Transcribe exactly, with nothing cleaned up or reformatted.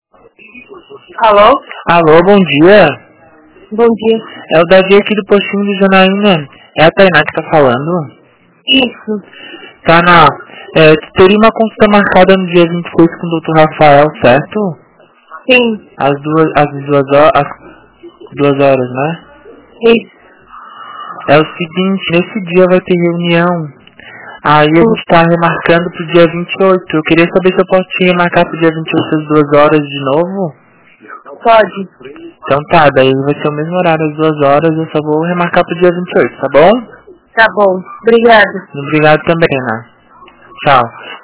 Alô? Alô, bom dia. Bom dia. É o Davi aqui do postinho do Janaína. É a Tainá que tá falando? Isso. Tainá, é, tu teria uma consulta marcada no dia vinte e seis com o doutor Rafael, certo? Sim. Às duas, às duas horas, às duas horas, né? Isso. É o seguinte, nesse dia vai ter reunião. Aí a gente tá remarcando pro dia vinte e oito. Eu queria saber se eu posso te remarcar pro dia vinte e oito às duas horas de novo. Pode. Então tá, daí vai ser o mesmo horário às duas horas, eu só vou remarcar pro dia vinte e oito, tá bom? Tá bom. Obrigada. Obrigado também, Ana. Tchau.